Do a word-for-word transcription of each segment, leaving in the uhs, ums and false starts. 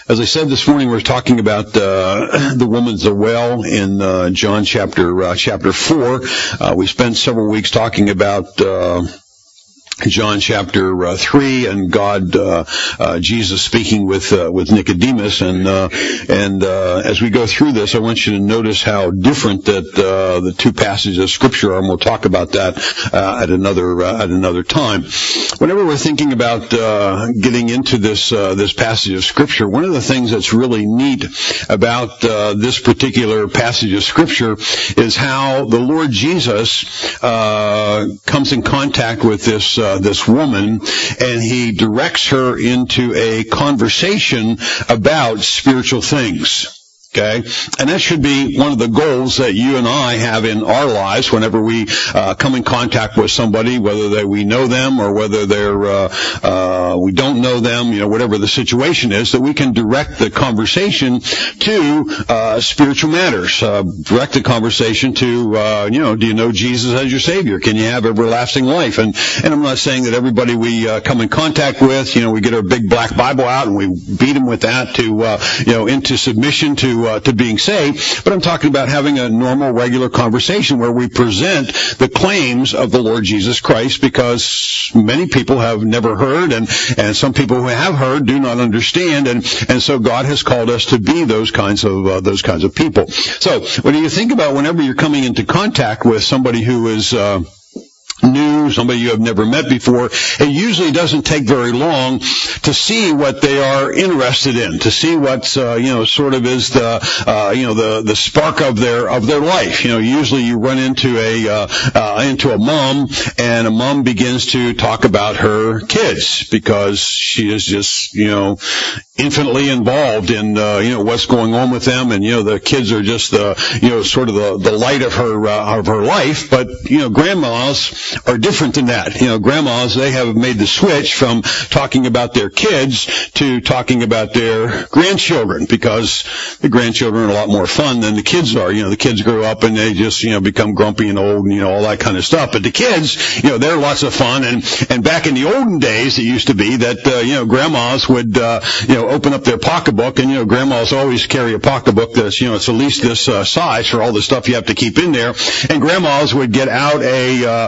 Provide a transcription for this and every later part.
As I said this morning, we're talking about uh, the woman at the well in uh, John chapter uh, chapter four. Uh, we spent several weeks talking about uh, John chapter uh, three and God, uh, uh, Jesus speaking with uh, with Nicodemus, and uh, and uh, as we go through this, I want you to notice how different that uh, the two passages of Scripture are, and we'll talk about that uh, at another uh, at another time. Whenever we're thinking about uh, getting into this uh, this passage of Scripture, one of the things that's really neat about uh, this particular passage of Scripture is how the Lord Jesus uh, comes in contact with this. Uh, this woman, and he directs her into a conversation about spiritual things. Okay, and that should be one of the goals that you and I have in our lives whenever we uh, come in contact with somebody, whether they, we know them or whether they're uh, uh, we don't know them, you know, whatever the situation is, that we can direct the conversation to uh, spiritual matters. Uh, direct the conversation to, uh, you know, do you know Jesus as your Savior? Can you have everlasting life? And and I'm not saying that everybody we uh, come in contact with, you know, we get our big black Bible out and we beat them with that to, uh, you know, into submission to. Uh, to being saved, but I'm talking about having a normal, regular conversation where we present the claims of the Lord Jesus Christ, because many people have never heard, and, and some people who have heard do not understand, and, and so God has called us to be those kinds of uh, those kinds of people. So when you think about whenever you're coming into contact with somebody who is uh, new, somebody you have never met before, it usually doesn't take very long to see what they are interested in, to see what's, uh, you know, sort of is the, uh, you know, the, the spark of their, of their life. You know, usually you run into a, uh, uh, into a mom, and a mom begins to talk about her kids because she is just, you know, infinitely involved in, uh, you know, what's going on with them, and, you know, the kids are just the, you know, sort of the, the light of her, uh, of her life. But, you know, grandmas are different than that. You know, grandmas, they have made the switch from talking about their kids to talking about their grandchildren, because the grandchildren are a lot more fun than the kids are. You know, the kids grow up and they just, you know, become grumpy and old and, you know, all that kind of stuff. But the kids, you know, they're lots of fun. And, and back in the olden days, it used to be that, uh, you know, grandmas would, uh, you know, open up their pocketbook, and, you know, grandmas always carry a pocketbook that's, you know, it's at least this uh, size for all the stuff you have to keep in there. And grandmas would get out a, uh,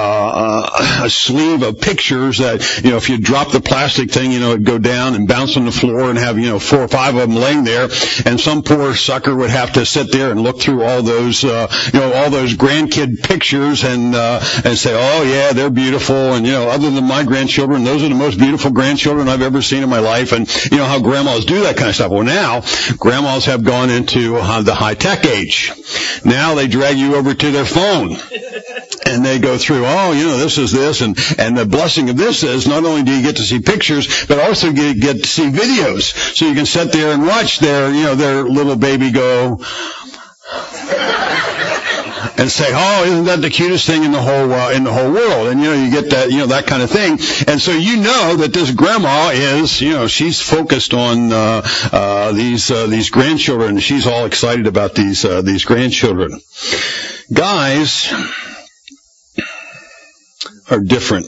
Uh, a sleeve of pictures that, you know, if you drop the plastic thing, you know, it'd go down and bounce on the floor and have, you know, four or five of them laying there. And some poor sucker would have to sit there and look through all those, uh, you know, all those grandkid pictures and, uh, and say, oh yeah, they're beautiful. And, you know, other than my grandchildren, those are the most beautiful grandchildren I've ever seen in my life. And, you know, how grandmas do that kind of stuff. Well, now, grandmas have gone into uh, the high-tech age. Now they drag you over to their phone. And they go through, oh, you know, this is this, and, and the blessing of this is not only do you get to see pictures, but also get, get to see videos. So you can sit there and watch their, you know, their little baby go and say, oh, isn't that the cutest thing in the whole, uh, in the whole world? And, you know, you get that, you know, that kind of thing. And so you know that this grandma is, you know, she's focused on, uh, uh, these, uh, these grandchildren. She's all excited about these, uh, these grandchildren. Guys are different.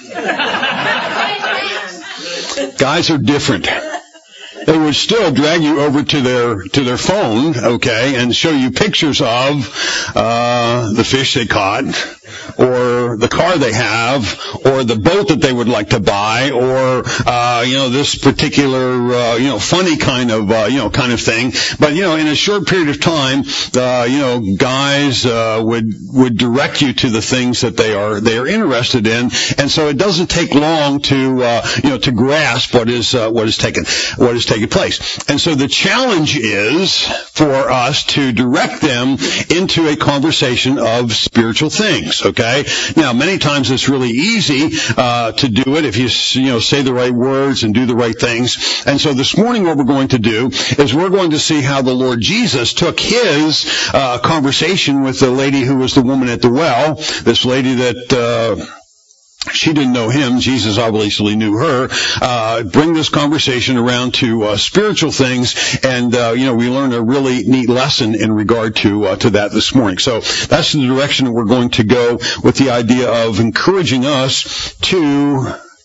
Guys are different. They would still drag you over to their to their phone, okay, and show you pictures of uh the fish they caught, or the car they have, or the boat that they would like to buy, or uh you know, this particular uh you know, funny kind of uh you know, kind of thing. But, you know, in a short period of time, uh you know, guys uh would would direct you to the things that they are they are interested in, and so it doesn't take long to uh you know, to grasp what is uh, what is taken what is taking place. And so the challenge is for us to direct them into a conversation of spiritual things, okay? Now, many times it's really easy uh to do it if you, you know, say the right words and do the right things. And so this morning what we're going to do is we're going to see how the Lord Jesus took his uh conversation with the lady who was the woman at the well, this lady that uh she didn't know him. Jesus obviously knew her. Uh, bring this conversation around to uh, spiritual things, and uh, you know, we learned a really neat lesson in regard to uh, to that this morning. So that's the direction that we're going to go, with the idea of encouraging us to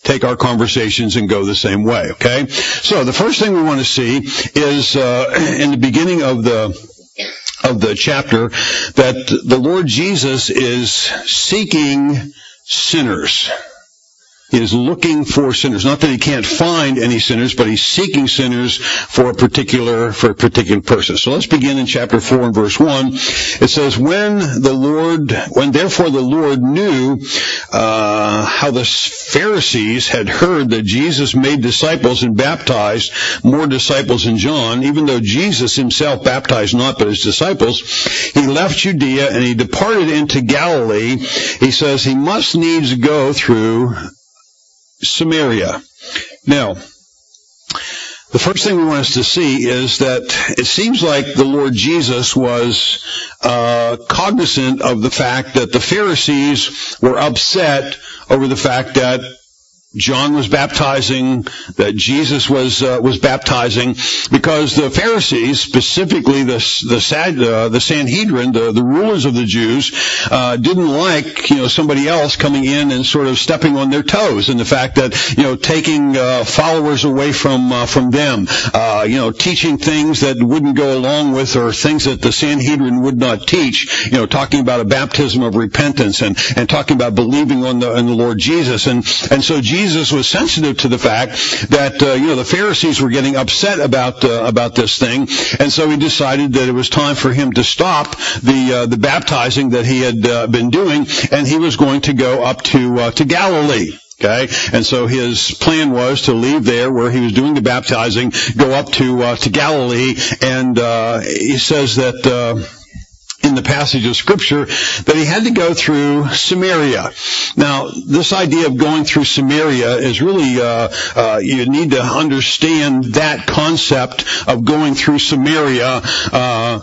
take our conversations and go the same way, okay? So the first thing we want to see is uh, in the beginning of the of the chapter that the Lord Jesus is seeking sinners. He is looking for sinners. Not that he can't find any sinners, but he's seeking sinners for a particular for a particular person. So let's begin in chapter four and verse one. It says, "When the Lord, when therefore the Lord knew uh, how the Pharisees had heard that Jesus made disciples and baptized more disciples than John, even though Jesus himself baptized not but his disciples, he left Judea and he departed into Galilee." He says he must needs go through Samaria. Now, the first thing we want us to see is that it seems like the Lord Jesus was uh, cognizant of the fact that the Pharisees were upset over the fact that John was baptizing, that Jesus was uh, was baptizing, because the Pharisees, specifically the the, Sad, uh, the Sanhedrin, the, the rulers of the Jews, uh, didn't like you know somebody else coming in and sort of stepping on their toes, and the fact that you know taking uh, followers away from uh, from them, uh, you know teaching things that wouldn't go along with, or things that the Sanhedrin would not teach, you know talking about a baptism of repentance and and talking about believing on the on the Lord Jesus, and and so Jesus. Jesus was sensitive to the fact that uh, you know the Pharisees were getting upset about uh, about this thing, and so he decided that it was time for him to stop the uh, the baptizing that he had uh, been doing, and he was going to go up to uh, to Galilee. Okay, and so his plan was to leave there where he was doing the baptizing, go up to uh, to Galilee, and uh, he says that. Uh, in the passage of Scripture, that he had to go through Samaria. Now, this idea of going through Samaria is really, uh, uh, you need to understand that concept of going through Samaria uh,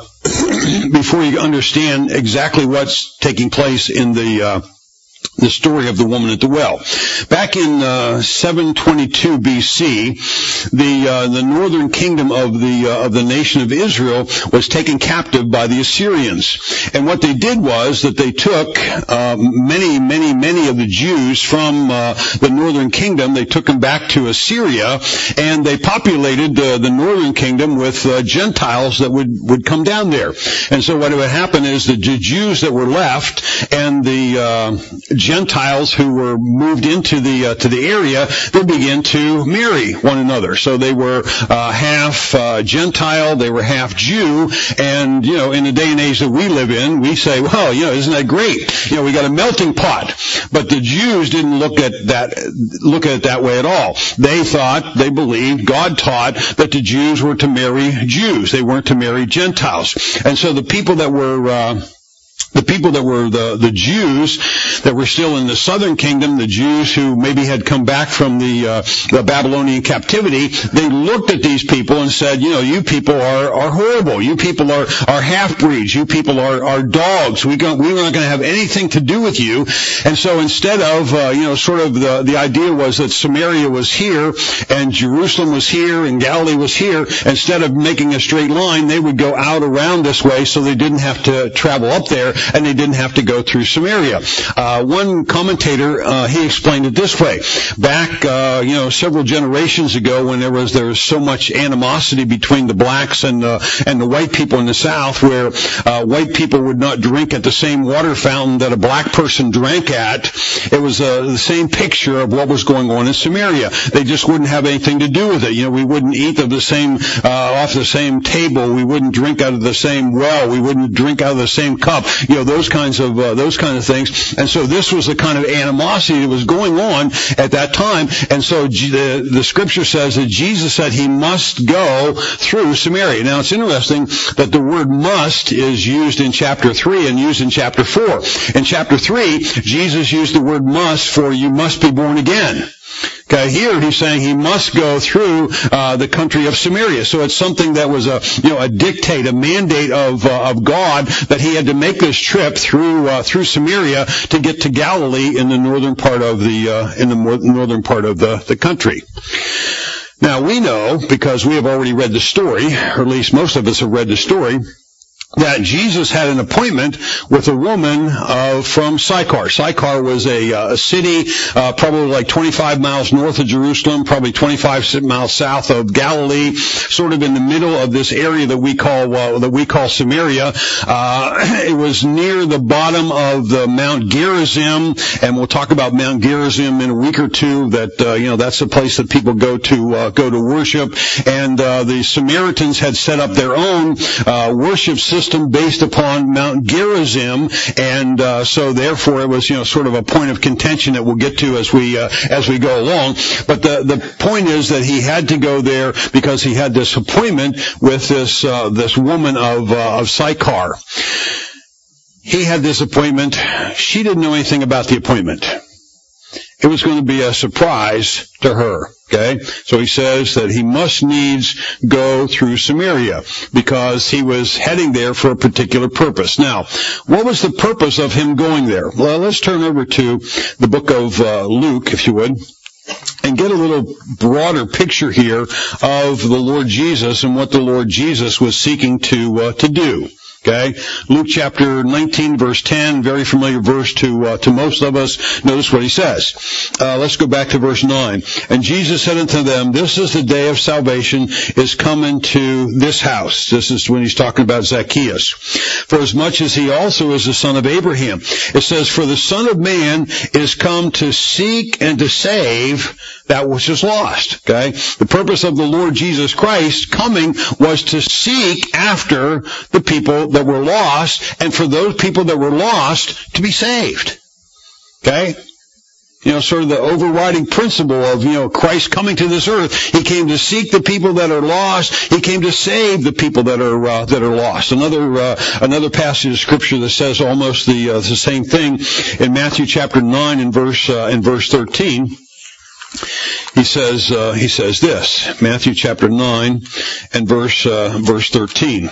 before you understand exactly what's taking place in the uh, the story of the woman at the well. Back in uh, seven twenty-two B C, the uh, the northern kingdom of the uh, of the nation of Israel was taken captive by the Assyrians, and what they did was that they took uh, many, many, many of the Jews from uh, the northern kingdom. They took them back to Assyria, and they populated uh, the northern kingdom with uh, Gentiles that would would come down there. And so what would happen is the Jews that were left and the uh, Gentiles who were moved into the uh, to the area, they began to marry one another. So they were uh, half uh, Gentile, they were half Jew, and you know, in the day and age that we live in, we say, well, you know, isn't that great? You know, we got a melting pot. But the Jews didn't look at that look at it that way at all. They thought, they believed, God taught that the Jews were to marry Jews. They weren't to marry Gentiles. And so the people that were uh, The people that were the, the Jews that were still in the southern kingdom, the Jews who maybe had come back from the, uh, the Babylonian captivity, they looked at these people and said, you know, you people are, are horrible. You people are, are half-breeds. You people are, are dogs. We don't, we're not going to have anything to do with you. And so instead of, uh, you know, sort of the, the idea was that Samaria was here and Jerusalem was here and Galilee was here, instead of making a straight line, they would go out around this way so they didn't have to travel up there, and they didn't have to go through Samaria. Uh, one commentator, uh, he explained it this way. Back, uh, you know, several generations ago, when there was there was so much animosity between the blacks and the and the white people in the South, where uh, white people would not drink at the same water fountain that a black person drank at, it was uh, the same picture of what was going on in Samaria. They just wouldn't have anything to do with it. You know, we wouldn't eat of the same uh, off the same table. We wouldn't drink out of the same well. We wouldn't drink out of the same cup. You know, those kinds of uh, those kind of things. And so this was the kind of animosity that was going on at that time. And so G- the, the scripture says that Jesus said he must go through Samaria. Now, it's interesting that the word must is used in chapter three and used in chapter four. In chapter three, Jesus used the word must for you must be born again. Okay, here he's saying he must go through uh, the country of Samaria. So it's something that was a you know a dictate, a mandate of uh, of God, that he had to make this trip through uh, through Samaria to get to Galilee in the northern part of the uh, in the northern part of the the country. Now we know, because we have already read the story, or at least most of us have read the story, that Jesus had an appointment with a woman uh, from Sychar. Sychar was a, uh, a city uh, probably like twenty-five miles north of Jerusalem, probably twenty-five miles south of Galilee, sort of in the middle of this area that we call uh, that we call Samaria. Uh, it was near the bottom of the Mount Gerizim, and we'll talk about Mount Gerizim in a week or two. That uh, you know that's the place that people go to uh, go to worship, and uh, the Samaritans had set up their own uh, worship system based upon Mount Gerizim, and uh, so therefore it was, you know, sort of a point of contention that we'll get to as we uh, as we go along. But the the point is that he had to go there because he had this appointment with this uh, this woman of uh, of Sychar. He had this appointment. She didn't know anything about the appointment. It was going to be a surprise to her. Okay, so he says that he must needs go through Samaria because he was heading there for a particular purpose. Now, what was the purpose of him going there? Well, let's turn over to the book of uh, Luke, if you would, and get a little broader picture here of the Lord Jesus and what the Lord Jesus was seeking to uh, to do. Okay, Luke chapter nineteen, verse ten, very familiar verse to uh, to most of us. Notice what he says. Uh, let's go back to verse nine. And Jesus said unto them, This is the day of salvation is come into this house. This is when he's talking about Zacchaeus. For as much as he also is the son of Abraham. It says, For the Son of Man is come to seek and to save that which is lost. Okay, the purpose of the Lord Jesus Christ coming was to seek after the people that were lost, and for those people that were lost to be saved. Okay? You know, sort of the overriding principle of, you know, Christ coming to this earth. He came to seek the people that are lost. He came to save the people that are uh, that are lost. Another uh, another passage of scripture that says almost the uh, the same thing in Matthew chapter nine and verse uh, in verse thirteen. He says uh, he says this, Matthew chapter nine and verse uh, verse thirteen.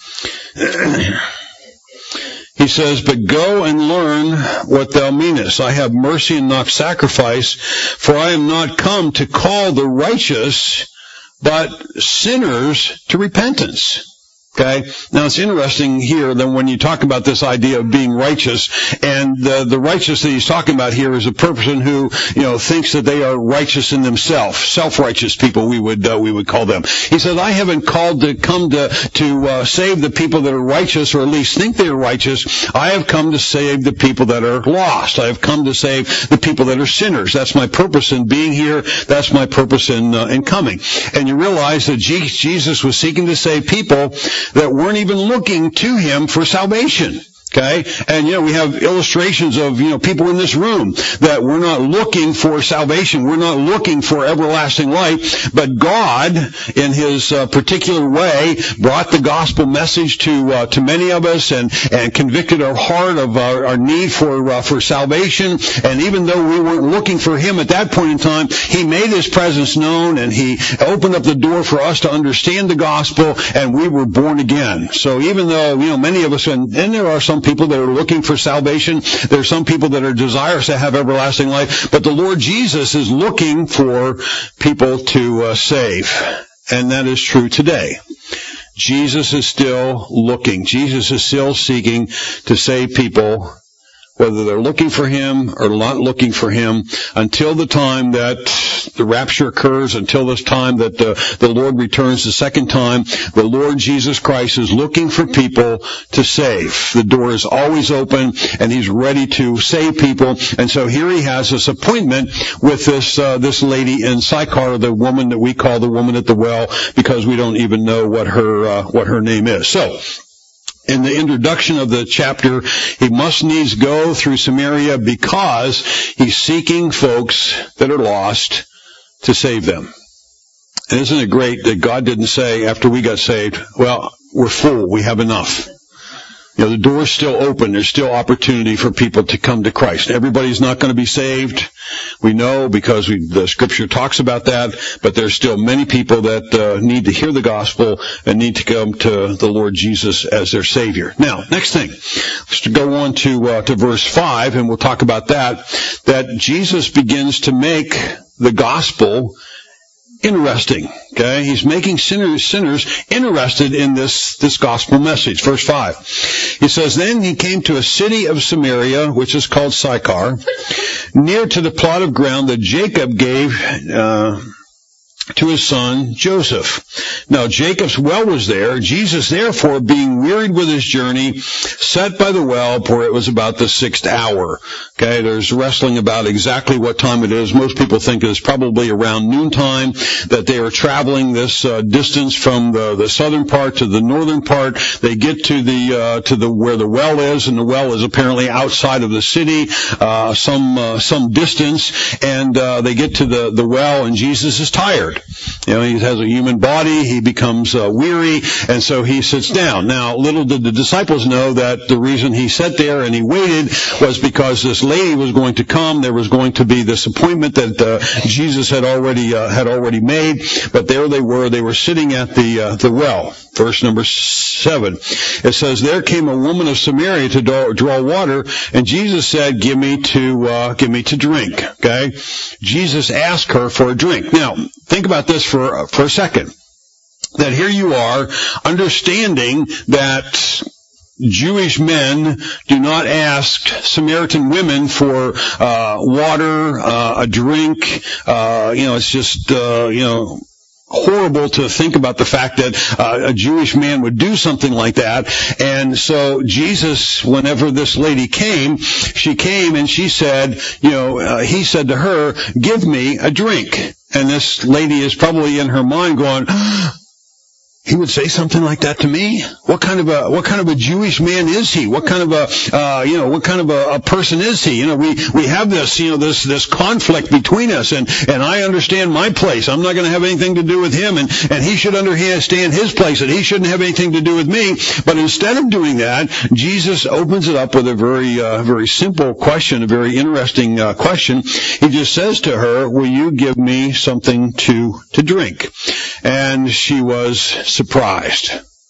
He says, But go and learn what thou meanest. I have mercy and not sacrifice, for I am not come to call the righteous, but sinners to repentance. Okay? Now it's interesting here that when you talk about this idea of being righteous, and the, the righteous that he's talking about here is a person who, you know, thinks that they are righteous in themselves. Self-righteous people, we would, uh, we would call them. He said, I haven't called to come to, to, uh, save the people that are righteous, or at least think they are righteous. I have come to save the people that are lost. I have come to save the people that are sinners. That's my purpose in being here. That's my purpose in, uh, in coming. And you realize that Jesus was seeking to save people that weren't even looking to him for salvation. Okay? And, you know, we have illustrations of, you know, people in this room that we're not looking for salvation. We're not looking for everlasting life. But God, in his uh, particular way, brought the gospel message to uh, to many of us and, and convicted our heart of our, our need for uh, for salvation. And even though we weren't looking for him at that point in time, he made his presence known, and he opened up the door for us to understand the gospel, and we were born again. So even though, you know, many of us, and, and there are some people that are looking for salvation. There are some people that are desirous to have everlasting life. But the Lord Jesus is looking for people to uh, save. And that is true today. Jesus is still looking. Jesus is still seeking to save people, whether they're looking for him or not looking for him, until the time that the rapture occurs, until this time that the, the Lord returns the second time. The Lord Jesus Christ is looking for people to save. The door is always open, and he's ready to save people. And so here he has this appointment with this uh, this lady in Sychar, the woman that we call the woman at the well, because we don't even know what her uh, what her name is. So, in the introduction of the chapter, he must needs go through Samaria because he's seeking folks that are lost to save them. And isn't it great that God didn't say after we got saved, well, we're full, we have enough. You know, the door's still open. There's still opportunity for people to come to Christ. Everybody's not going to be saved. We know because we, the Scripture talks about that, but there's still many people that uh, need to hear the gospel and need to come to the Lord Jesus as their Savior. Now, next thing, let's go on to uh, to verse five, and we'll talk about that, that Jesus begins to make the gospel interesting. Okay, he's making sinners sinners interested in this this gospel message. Verse five, he says, "Then he came to a city of Samaria, which is called Sychar, near to the plot of ground that Jacob gave uh, to his son Joseph. Now Jacob's well was there. Jesus, therefore, being wearied with his journey, sat by the well, for it was about the sixth hour." Okay, there's wrestling about exactly what time it is. Most people think it's probably around noontime, that they are traveling this uh, distance from the, the southern part to the northern part. They get to the uh, to the where the well is, and the well is apparently outside of the city, uh, some uh, some distance, and uh, they get to the the well, and Jesus is tired. You know, he has a human body. He becomes uh, weary, and so he sits down. Now, little did the disciples know that the reason he sat there and he waited was because this lady was going to come. There was going to be this appointment that uh, Jesus had already uh, had already made. But there they were. They were sitting at the uh, the well. Verse number seven. It says, "There came a woman of Samaria to draw, draw water, and Jesus said, 'Give me to uh, give me to drink.'" Okay, Jesus asked her for a drink. Now, think about this for for a second. That here you are, understanding that Jewish men do not ask Samaritan women for uh, water, uh, a drink. Uh, you know, it's just uh, you know. horrible to think about the fact that uh, a Jewish man would do something like that. And so Jesus, whenever this lady came, she came and she said, you know, uh, he said to her, "Give me a drink." And this lady is probably in her mind going, he would say something like that to me? What kind of a, what kind of a Jewish man is he? What kind of a, uh, you know, what kind of a, a person is he? You know, we, we have this, you know, this, this conflict between us, and, and I understand my place. I'm not going to have anything to do with him, and, and he should understand his place, and he shouldn't have anything to do with me. But instead of doing that, Jesus opens it up with a very, uh, very simple question, a very interesting, uh, question. He just says to her, "Will you give me something to, to drink?" And she was surprised.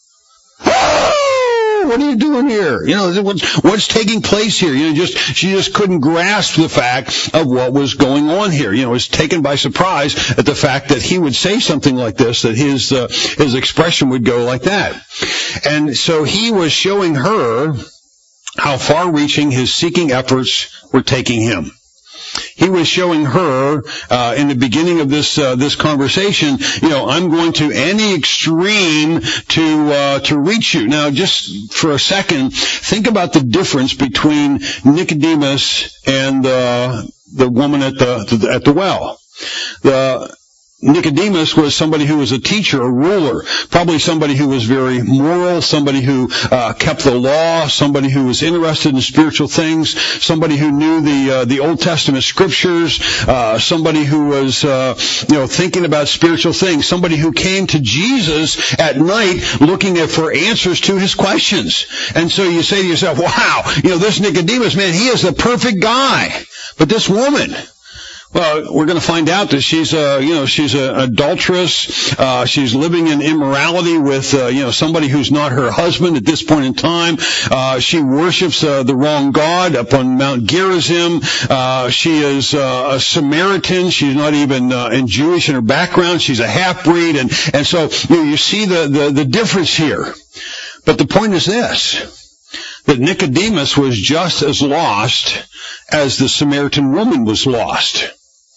"Oh, what are you doing here? You know, what's, what's taking place here?" You know, just, she just couldn't grasp the fact of what was going on here. You know, was taken by surprise at the fact that he would say something like this, that his, uh, his expression would go like that. And so he was showing her how far-reaching his seeking efforts were taking him. He was showing her uh, in the beginning of this uh, this conversation, you know, I'm going to any extreme to uh, to reach you. Now, just for a second, think about the difference between Nicodemus and uh, the woman at the at the well. The Nicodemus was somebody who was a teacher, a ruler, probably somebody who was very moral, somebody who uh, kept the law, somebody who was interested in spiritual things, somebody who knew the uh, the Old Testament scriptures, uh, somebody who was uh, you know thinking about spiritual things, somebody who came to Jesus at night looking at, for answers to his questions. And so you say to yourself, "Wow, you know this Nicodemus, man, he is the perfect guy." But this woman, well, we're going to find out that she's a, you know, she's an adulteress. Uh, she's living in immorality with, uh, you know, somebody who's not her husband at this point in time. Uh, she worships uh, the wrong God up on Mount Gerizim. Uh, she is uh, a Samaritan. She's not even uh, in Jewish in her background. She's a half-breed, and and so you know, you see the, the the difference here. But the point is this: that Nicodemus was just as lost as the Samaritan woman was lost.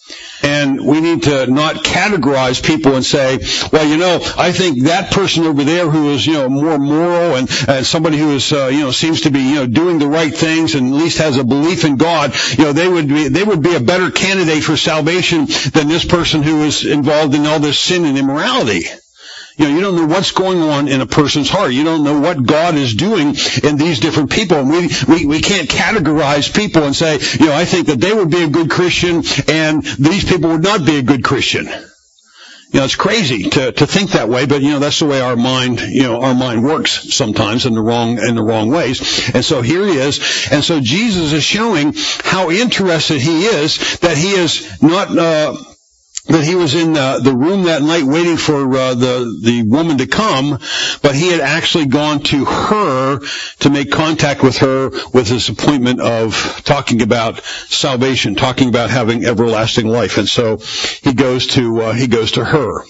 And we need to not categorize people and say, well, you know, I think that person over there who is, you know, more moral and, and somebody who is, uh, you know, seems to be, you know, doing the right things and at least has a belief in God, you know, they would be, they would be a better candidate for salvation than this person who is involved in all this sin and immorality. You know, you don't know what's going on in a person's heart. You don't know what God is doing in these different people. And we, we, we can't categorize people and say, you know, I think that they would be a good Christian and these people would not be a good Christian. You know, it's crazy to, to think that way, but, you know, that's the way our mind, you know, our mind works sometimes in the wrong, in the wrong ways. And so here he is. And so Jesus is showing how interested he is, that he is not, uh, that he was in uh, the room that night waiting for uh, the the woman to come, but he had actually gone to her to make contact with her with this appointment of talking about salvation, talking about having everlasting life. And so he goes to uh, he goes to her.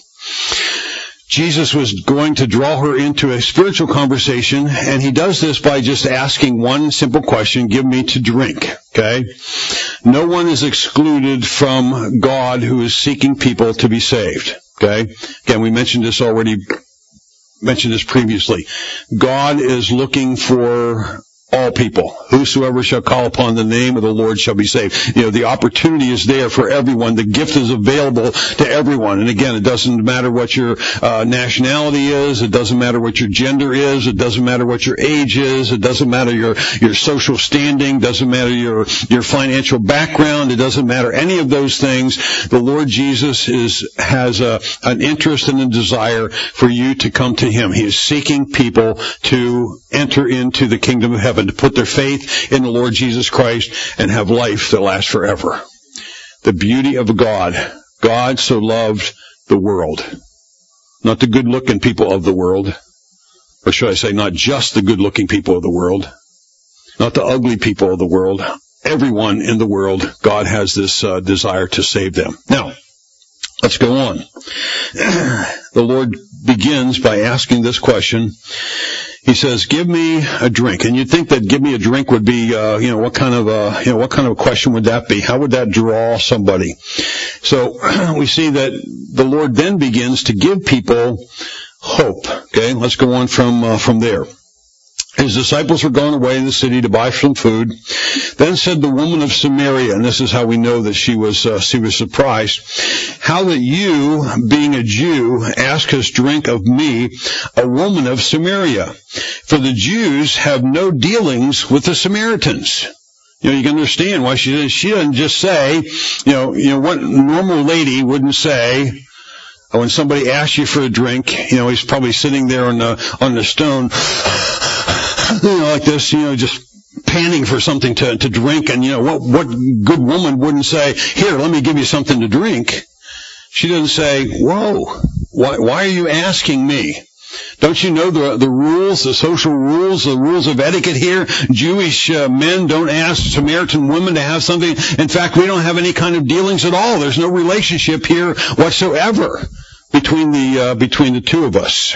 Jesus was going to draw her into a spiritual conversation, and he does this by just asking one simple question: give me to drink. Okay? No one is excluded from God who is seeking people to be saved. Okay? Again, we mentioned this already, mentioned this previously. God is looking for all people. Whosoever shall call upon the name of the Lord shall be saved. You know, the opportunity is there for everyone. The gift is available to everyone. And again, it doesn't matter what your uh, nationality is. It doesn't matter what your gender is. It doesn't matter what your age is. It doesn't matter your, your social standing. It doesn't matter your, your financial background. It doesn't matter any of those things. The Lord Jesus is, has a, an interest and a desire for you to come to Him. He is seeking people to enter into the kingdom of heaven, to put their faith in the Lord Jesus Christ and have life that lasts forever. The beauty of God. God so loved the world. Not the good-looking people of the world. Or should I say, not just the good-looking people of the world. Not the ugly people of the world. Everyone in the world, God has this uh, desire to save them. Now, let's go on. The Lord begins by asking this question. He says, give me a drink. And you'd think that give me a drink would be, uh, you know, what kind of a, you know, what kind of a question would that be? How would that draw somebody? So we see that the Lord then begins to give people hope. Okay, let's go on from, uh, from there. His disciples were going away in the city to buy some food. Then said the woman of Samaria, and this is how we know that she was uh, she was surprised, how that you, being a Jew, ask us drink of me, a woman of Samaria. For the Jews have no dealings with the Samaritans. You know, you can understand why she she doesn't just say, you know, you know what normal lady wouldn't say. When somebody asks you for a drink, you know, he's probably sitting there on the on the stone, you know, like this, you know, just panting for something to, to drink. And, you know, what, what good woman wouldn't say, here, let me give you something to drink? She doesn't say, whoa, why, why are you asking me? Don't you know the, the rules, the social rules, the rules of etiquette here? Jewish uh, men don't ask Samaritan women to have something. In fact, we don't have any kind of dealings at all. There's no relationship here whatsoever between the, uh, between the two of us.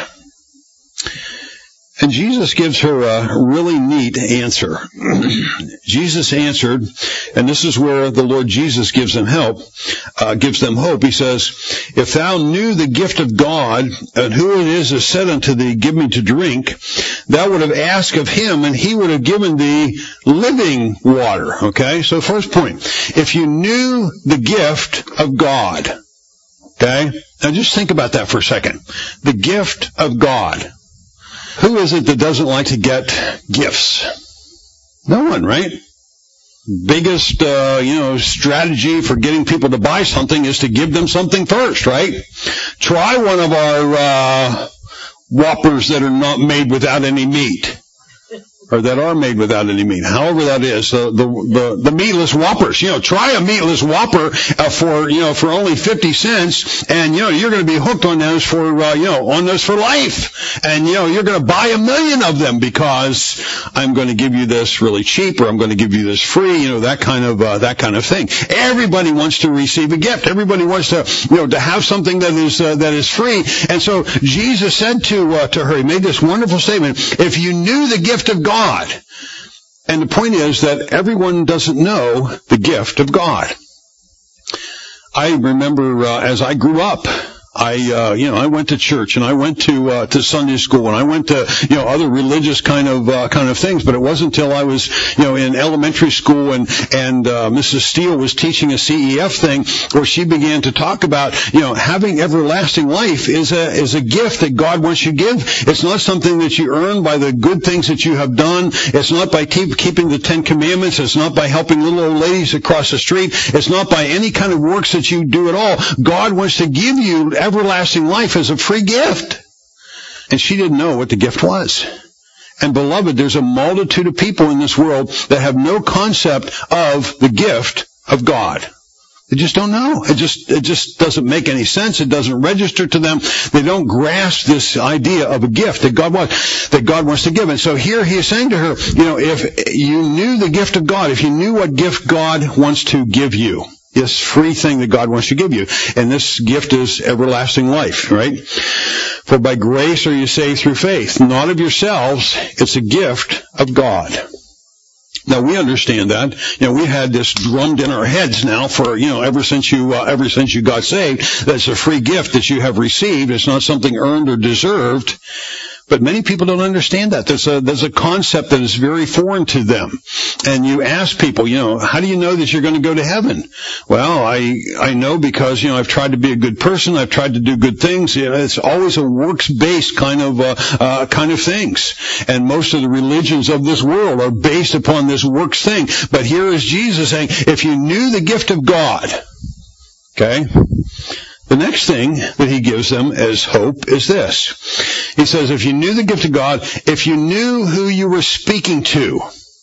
And Jesus gives her a really neat answer. Jesus answered, and this is where the Lord Jesus gives them help, uh, gives them hope. He says, if thou knew the gift of God, and who it is that said unto thee, give me to drink, thou would have asked of him, and he would have given thee living water. Okay, so first point, if you knew the gift of God, okay, now just think about that for a second. The gift of God. Who is it that doesn't like to get gifts? No one, right? Biggest, uh, you know, strategy for getting people to buy something is to give them something first, right? Try one of our uh, Whoppers that are not made without any meat. Or that are made without any meat. However that is, uh, the, the the meatless Whoppers. You know, try a meatless Whopper uh, for you know for only fifty cents, and you know you're going to be hooked on those for uh, you know on those for life, and you know you're going to buy a million of them because I'm going to give you this really cheap, or I'm going to give you this free. You know that kind of uh, that kind of thing. Everybody wants to receive a gift. Everybody wants to you know to have something that is uh, that is free. And so Jesus said to uh, to her, he made this wonderful statement: if you knew the gift of God. God. And the point is that everyone doesn't know the gift of God. I remember uh, as I grew up, I, uh, you know, I went to church and I went to, uh, to Sunday school and I went to, you know, other religious kind of, uh, kind of things, but it wasn't until I was, you know, in elementary school and, and, uh, Missus Steele was teaching a C E F thing where she began to talk about, you know, having everlasting life is a, is a gift that God wants you to give. It's not something that you earn by the good things that you have done. It's not by keep, keeping the Ten Commandments. It's not by helping little old ladies across the street. It's not by any kind of works that you do at all. God wants to give you everlasting life as a free gift. And she didn't know what the gift was. And beloved, there's a multitude of people in this world that have no concept of the gift of God. They just don't know. It just, it just doesn't make any sense. It doesn't register to them. They don't grasp this idea of a gift that God wants, that God wants to give. And so here he is saying to her, you know, if you knew the gift of God, if you knew what gift God wants to give you, this free thing that God wants to give you, and this gift is everlasting life, right? For by grace are you saved through faith, not of yourselves. It's a gift of God. Now we understand that. You know, we had this drummed in our heads now for, you know, ever since you, uh, ever since you got saved. That's a free gift that you have received. It's not something earned or deserved. But many people don't understand that. There's a, there's a concept that is very foreign to them. And you ask people, you know, how do you know that you're going to go to heaven? Well, I, I know because, you know, I've tried to be a good person. I've tried to do good things. You know, it's always a works-based kind of, uh, uh, kind of things. And most of the religions of this world are based upon this works thing. But here is Jesus saying, if you knew the gift of God, okay? The next thing that he gives them as hope is this. He says, if you knew the gift of God, if you knew who you were speaking to,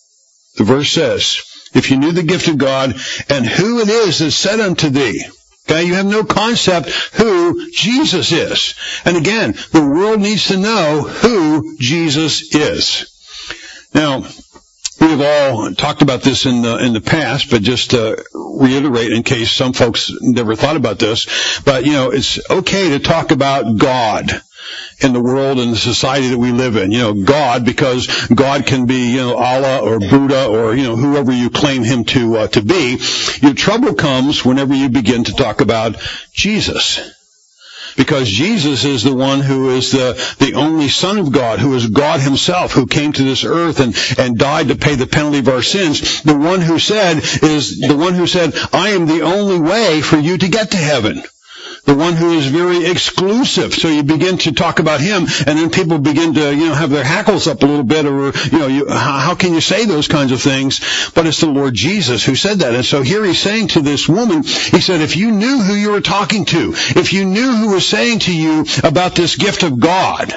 the verse says, if you knew the gift of God and who it is that said unto thee, okay, you have no concept who Jesus is. And again, the world needs to know who Jesus is. Now, we've all talked about this in the, in the past, but just to reiterate in case some folks never thought about this. But, you know, it's okay to talk about God in the world and the society that we live in. You know, God, because God can be, you know, Allah or Buddha or, you know, whoever you claim him to, uh, to be. Your trouble comes whenever you begin to talk about Jesus. Because Jesus is the one who is the, the only Son of God, who is God himself, who came to this earth and, and died to pay the penalty of our sins. The one who said is the one who said, I am the only way for you to get to heaven. The one who is very exclusive. So you begin to talk about him, and then people begin to, you know, have their hackles up a little bit, or, you know, you, how, how can you say those kinds of things? But it's the Lord Jesus who said that. And so here he's saying to this woman, he said, if you knew who you were talking to, if you knew who was saying to you about this gift of God.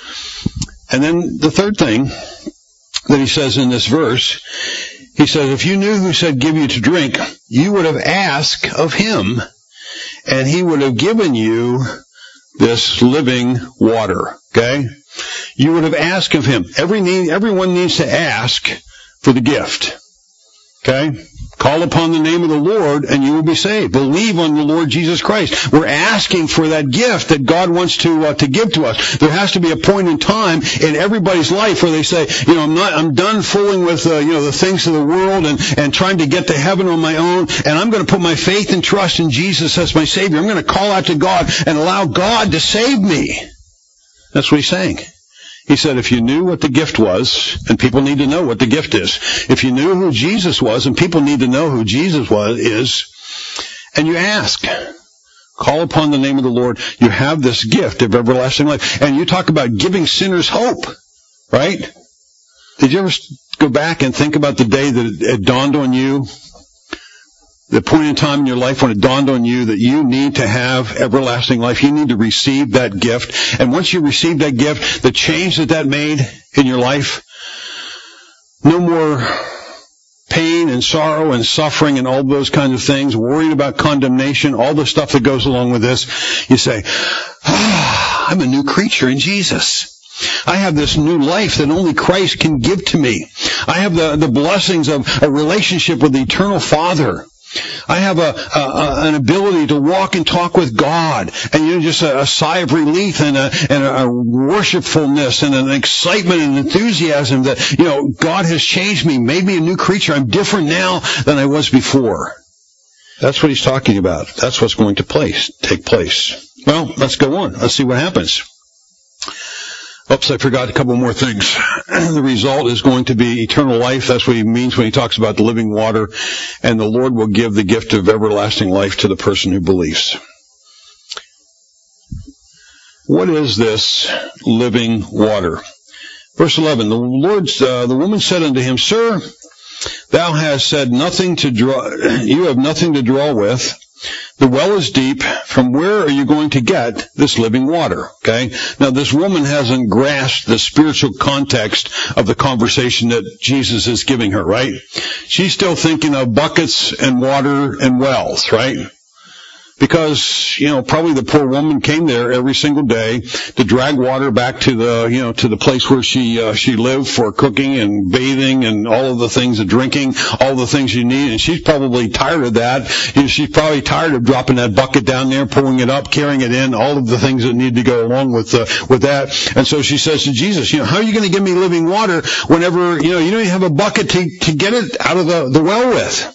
And then the third thing that he says in this verse, he says, if you knew who said give you to drink, you would have asked of him, and he would have given you this living water. Okay? You would have asked of him. Every need, everyone needs to ask for the gift. Okay? Call upon the name of the Lord and you will be saved. Believe on the Lord Jesus Christ. We're asking for that gift that God wants to uh, to give to us. There has to be a point in time in everybody's life where they say, you know, I'm not, I'm done fooling with, uh, you know, the things of the world and, and trying to get to heaven on my own, and I'm going to put my faith and trust in Jesus as my Savior. I'm going to call out to God and allow God to save me. That's what he's saying. He said, if you knew what the gift was, and people need to know what the gift is. If you knew who Jesus was, and people need to know who Jesus was, is, and you ask, call upon the name of the Lord, you have this gift of everlasting life. And you talk about giving sinners hope, right? Did you ever go back and think about the day that it dawned on you, the point in time in your life when it dawned on you that you need to have everlasting life? You need to receive that gift. And once you receive that gift, the change that that made in your life, no more pain and sorrow and suffering and all those kinds of things, worried about condemnation, all the stuff that goes along with this. You say, ah, I'm a new creature in Jesus. I have this new life that only Christ can give to me. I have the, the blessings of a relationship with the eternal Father. I have a, a an ability to walk and talk with God, and you know, just a, a sigh of relief and a and a worshipfulness and an excitement and enthusiasm that, you know, God has changed me, made me a new creature. I'm different now than I was before. That's what he's talking about. That's what's going to place take place. Well, let's go on. Let's see what happens. Oops, I forgot a couple more things. The result is going to be eternal life. That's what he means when he talks about the living water. And the Lord will give the gift of everlasting life to the person who believes. What is this living water? Verse eleven, the Lord's, uh, the woman said unto him, Sir, thou hast said nothing to draw, you have nothing to draw with, The well is deep. From where are you going to get this living water? Okay. Now, this woman hasn't grasped the spiritual context of the conversation that Jesus is giving her, right? She's still thinking of buckets and water and wells, right? Because, you know, probably the poor woman came there every single day to drag water back to the, you know, to the place where she, uh, she lived for cooking and bathing and all of the things and drinking, all the things you need. And she's probably tired of that. You know, she's probably tired of dropping that bucket down there, pulling it up, carrying it in, all of the things that need to go along with, uh, with that. And so she says to Jesus, you know, how are you going to give me living water whenever, you know, you don't even have a bucket to, to get it out of the, the well with?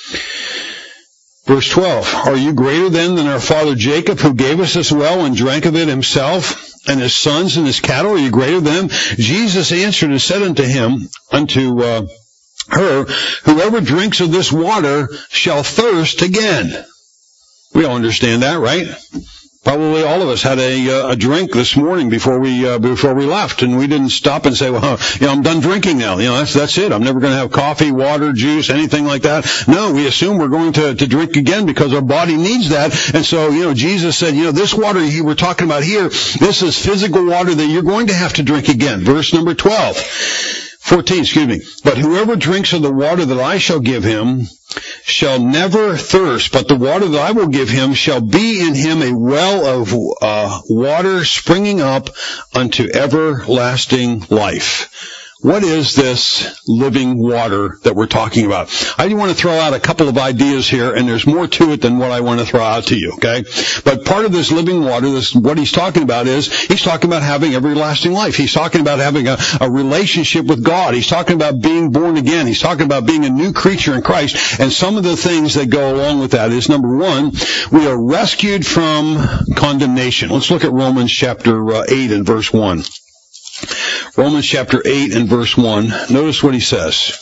Verse twelve, are you greater then than our father Jacob, who gave us this well and drank of it himself, and his sons and his cattle? Are you greater than them? Jesus answered and said unto him, unto uh, her, whoever drinks of this water shall thirst again. We all understand that, right? Probably all of us had a, uh, a drink this morning before we uh, before we left, and we didn't stop and say, well, you know, I'm done drinking now. You know, that's that's it. I'm never going to have coffee, water, juice, anything like that. No, we assume we're going to, to drink again because our body needs that. And so, you know, Jesus said, you know, this water he, we're talking about here, this is physical water that you're going to have to drink again. Verse number twelve. fourteen, excuse me. But whoever drinks of the water that I shall give him shall never thirst, but the water that I will give him shall be in him a well of uh, water springing up unto everlasting life. What is this living water that we're talking about? I do want to throw out a couple of ideas here, and there's more to it than what I want to throw out to you, okay? But part of this living water, this what he's talking about is, he's talking about having everlasting life. He's talking about having a, a relationship with God. He's talking about being born again. He's talking about being a new creature in Christ. And some of the things that go along with that is, number one, we are rescued from condemnation. Let's look at Romans chapter uh, eight and verse one. Romans chapter eight and verse one. Notice what he says.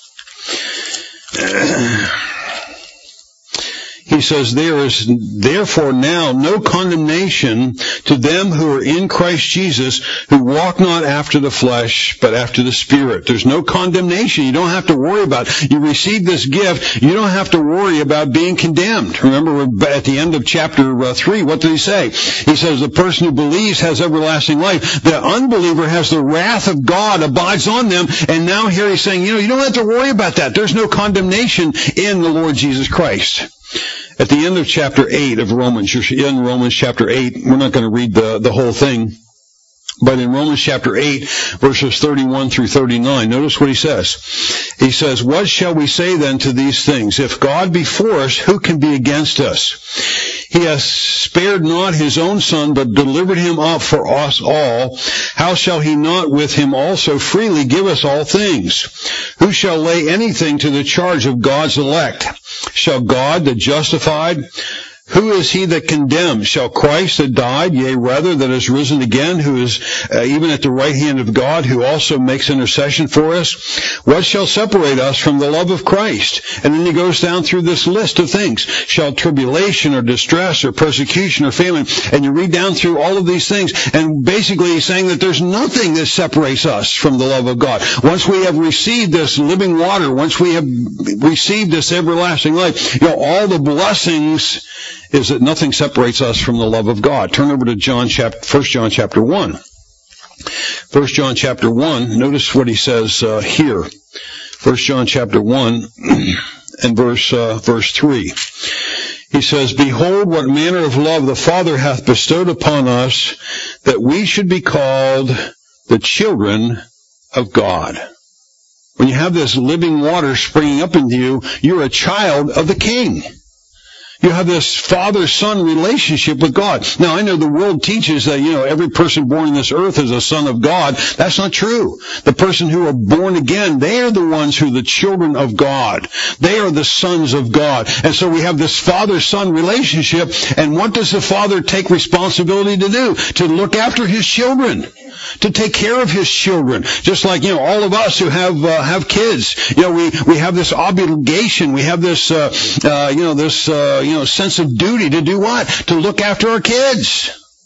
He says, there is therefore now no condemnation to them who are in Christ Jesus, who walk not after the flesh, but after the Spirit. There's no condemnation. You don't have to worry about it. You receive this gift. You don't have to worry about being condemned. Remember at the end of chapter uh, three, what did he say? He says, the person who believes has everlasting life. The unbeliever has the wrath of God abides on them. And now here he's saying, you know, you don't have to worry about that. There's no condemnation in the Lord Jesus Christ. At the end of chapter eight of Romans, you're in Romans chapter eight, we're not going to read the, the whole thing, but in Romans chapter eight, verses thirty-one through thirty-nine, notice what he says. He says, what shall we say then to these things? If God be for us, who can be against us? He has spared not his own Son, but delivered him up for us all. How shall he not with him also freely give us all things? Who shall lay anything to the charge of God's elect? Shall God that justified? Who is he that condemns? Shall Christ that died, yea, rather that is risen again, who is uh, even at the right hand of God, who also makes intercession for us? What shall separate us from the love of Christ? And then he goes down through this list of things. Shall tribulation or distress or persecution or famine? And you read down through all of these things, and basically he's saying that there's nothing that separates us from the love of God. Once we have received this living water, once we have received this everlasting life, you know, all the blessings is that nothing separates us from the love of God. Turn over to John chapter, First John chapter one. First John chapter one, notice what he says uh, here. First John chapter one and verse uh, verse three. He says, behold, what manner of love the Father hath bestowed upon us, that we should be called the children of God. When you have this living water springing up into you, you're a child of the King. You have this father-son relationship with God. Now, I know the world teaches that, you know, every person born on this earth is a son of God. That's not true. The person who are born again, they are the ones who are the children of God. They are the sons of God. And so we have this father-son relationship. And what does the father take responsibility to do? To look after his children. To take care of his children. Just like, you know, all of us who have, uh, have kids. You know, we, we have this obligation. We have this, uh, uh, you know, this, uh, you know, sense of duty to do what? To look after our kids.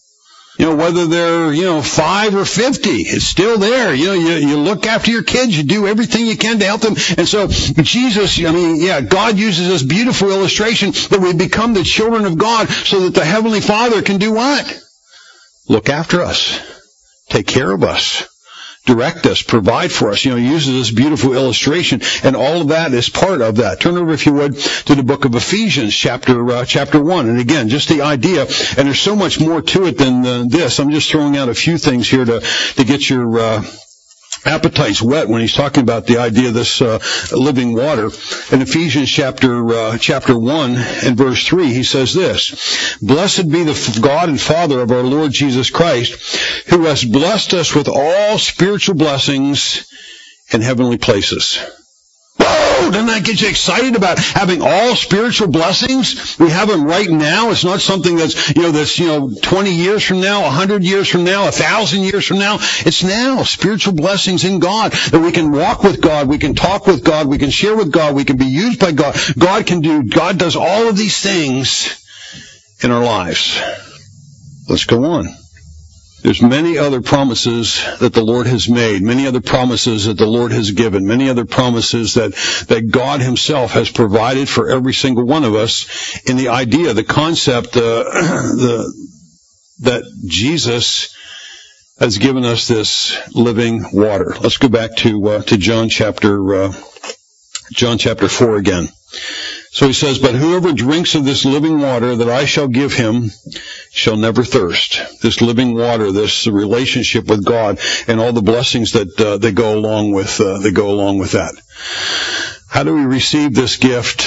You know, whether they're, you know, five or fifty, it's still there. You know, you, you look after your kids, you do everything you can to help them. And so Jesus, I mean, yeah, God uses this beautiful illustration that we become the children of God so that the Heavenly Father can do what? Look after us. Take care of us. Direct us, provide for us. You know, he uses this beautiful illustration, and all of that is part of that. Turn over, if you would, to the book of Ephesians, chapter uh, chapter one. And again, just the idea, and there's so much more to it than uh, this. I'm just throwing out a few things here to, to get your uh, appetites wet when he's talking about the idea of this uh, living water. In Ephesians chapter uh, chapter one and verse three, he says this: "Blessed be the God and Father of our Lord Jesus Christ, who has blessed us with all spiritual blessings in heavenly places." Whoa! Doesn't that get you excited about having all spiritual blessings? We have them right now. It's not something that's, you know, that's, you know, twenty years from now, one hundred years from now, one thousand years from now. It's now. Spiritual blessings in God. That we can walk with God. We can talk with God. We can share with God. We can be used by God. God can do, God does all of these things in our lives. Let's go on. There's many other promises that the Lord has made, many other promises that the Lord has given, many other promises that, that God himself has provided for every single one of us in the idea, the concept, uh, the, that Jesus has given us this living water. Let's go back to, uh, to John chapter, uh, John chapter four again. So he says, "But whoever drinks of this living water that I shall give him shall never thirst." This living water, this relationship with God, and all the blessings that uh, that go along with uh, that go along with that. How do we receive this gift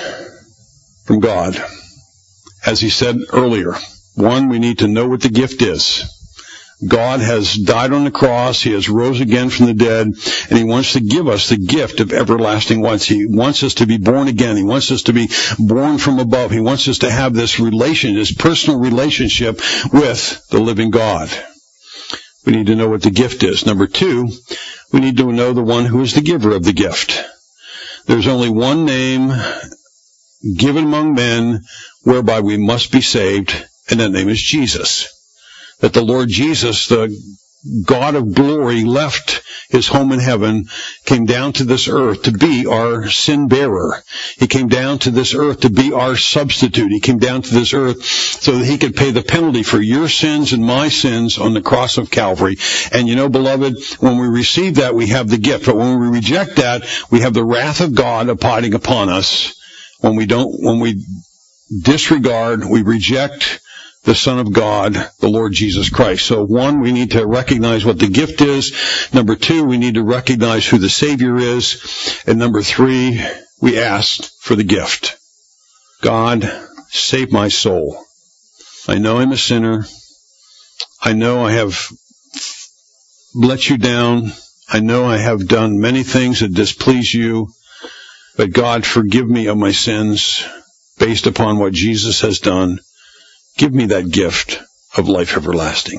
from God? As he said earlier, one, we need to know what the gift is. God has died on the cross. He has rose again from the dead, and he wants to give us the gift of everlasting life. He wants us to be born again. He wants us to be born from above. He wants us to have this relation, this personal relationship with the living God. We need to know what the gift is. Number two, we need to know the one who is the giver of the gift. There's only one name given among men whereby we must be saved, and that name is Jesus. That the Lord Jesus, the God of glory, left his home in heaven, came down to this earth to be our sin bearer. He came down to this earth to be our substitute. He came down to this earth so that he could pay the penalty for your sins and my sins on the cross of Calvary. And you know, beloved, when we receive that, we have the gift. But when we reject that, we have the wrath of God abiding upon us. When we don't, when we disregard, we reject the Son of God, the Lord Jesus Christ. So one, we need to recognize what the gift is. Number two, we need to recognize who the Savior is. And number three, we ask for the gift. God, save my soul. I know I'm a sinner. I know I have let you down. I know I have done many things that displease you. But God, forgive me of my sins based upon what Jesus has done. Give me that gift of life everlasting.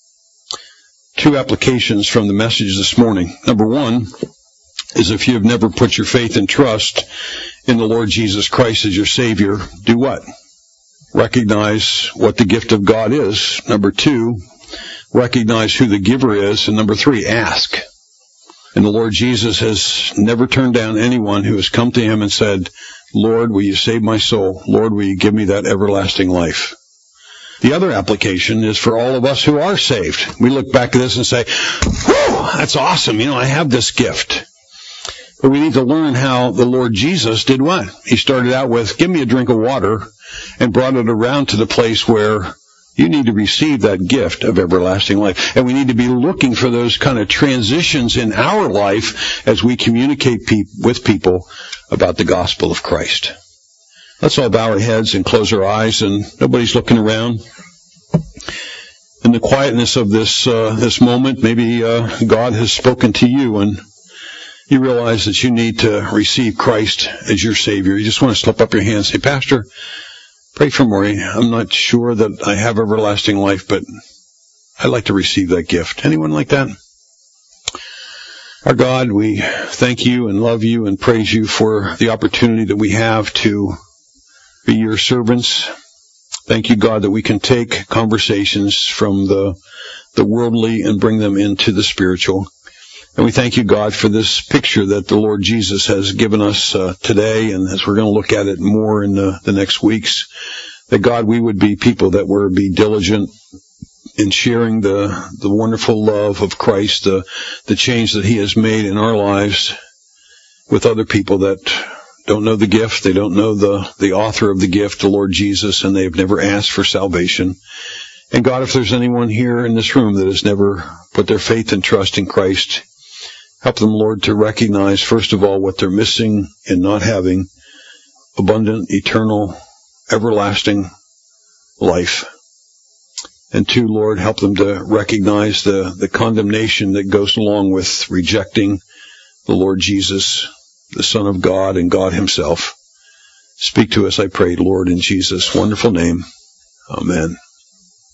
Two applications from the message this morning. Number one is, if you have never put your faith and trust in the Lord Jesus Christ as your Savior, do what? Recognize what the gift of God is. Number two, recognize who the giver is. And number three, ask. And the Lord Jesus has never turned down anyone who has come to him and said, "Lord, will you save my soul? Lord, will you give me that everlasting life?" The other application is for all of us who are saved. We look back at this and say, "Whew, that's awesome. You know, I have this gift." But we need to learn how the Lord Jesus did what? He started out with, "Give me a drink of water," and brought it around to the place where you need to receive that gift of everlasting life. And we need to be looking for those kind of transitions in our life as we communicate pe- with people about the gospel of Christ. Let's all bow our heads and close our eyes, and nobody's looking around. In the quietness of this uh, this moment, maybe uh, God has spoken to you, and you realize that you need to receive Christ as your Savior. You just want to slip up your hand and say, "Pastor, pray for me. I'm not sure that I have everlasting life, but I'd like to receive that gift." Anyone like that? Our God, we thank you and love you and praise you for the opportunity that we have to be your servants. Thank you, God, that we can take conversations from the the worldly and bring them into the spiritual. And we thank you, God, for this picture that the Lord Jesus has given us uh, today, and as we're going to look at it more in the, the next weeks, that, God, we would be people that were be diligent in sharing the the wonderful love of Christ, the, the change that he has made in our lives with other people that don't know the gift, they don't know the, the author of the gift, the Lord Jesus, and they've never asked for salvation. And God, if there's anyone here in this room that has never put their faith and trust in Christ, help them, Lord, to recognize, first of all, what they're missing in not having abundant, eternal, everlasting life. And two, Lord, help them to recognize the, the condemnation that goes along with rejecting the Lord Jesus, the Son of God and God himself. Speak to us, I pray, Lord, in Jesus' wonderful name. Amen.